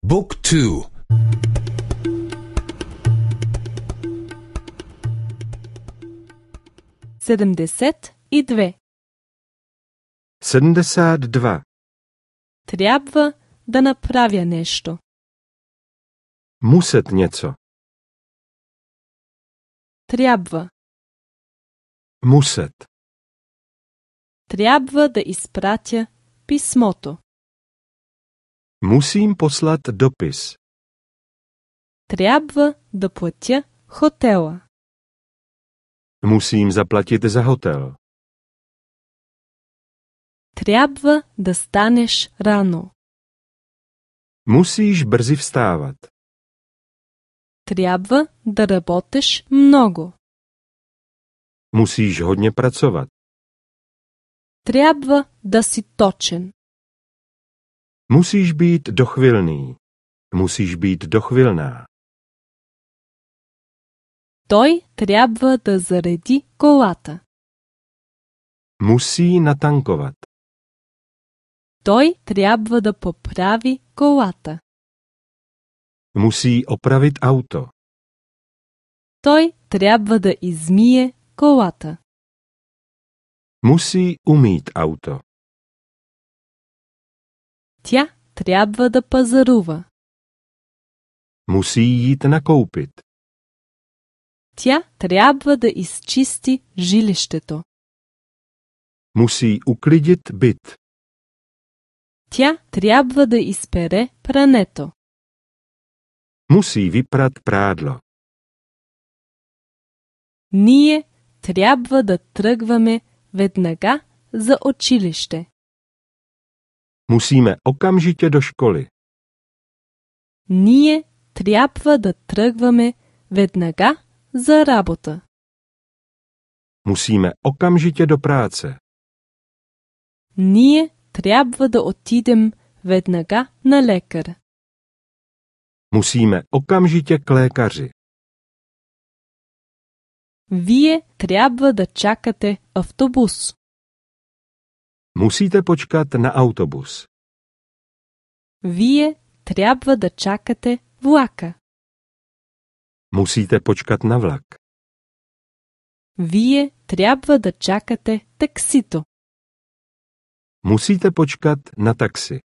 Book 2. 72. 72. Трябва да направя нещо. Muset něco. Трябва. Muset. Трябва да изпратя писмото. Musím poslat dopis. Трябва да платя хотела. Musím zaplatit za hotel. Трябва да станеш рано. Musíš brzy vstávat. Трябва да работиш много. Musíš hodně pracovat. Трябва да си точен. Musíš být dochvilný. Musíš být dochvilná. Той трябва да зареди колата. Musí natankovat. Той трябва да поправи колата. Musí opravit auto. Той трябва да измие колата. Musí umýt auto. Тя трябва да пазарува. Musí jít nakoupit. Тя трябва да изчисти жилището. Musí uklidit byt. Тя трябва да изпере прането. Musí vyprat prádlo. Ние трябва да тръгваме веднага за училище. Musíme okamžitě do školy. Ние трябва да тръгваме веднага за работа. Musíme okamžitě do práce. Ние трябва да отидем веднага на лекар. Musíme okamžitě k lékaři. Вие трябва да чакате автобус. Musíte počkat na autobus. Вие трябва да чакате влака. Musíte počkat na vlak. Вие трябва да чакате таксито. Musíte počkat na taxi.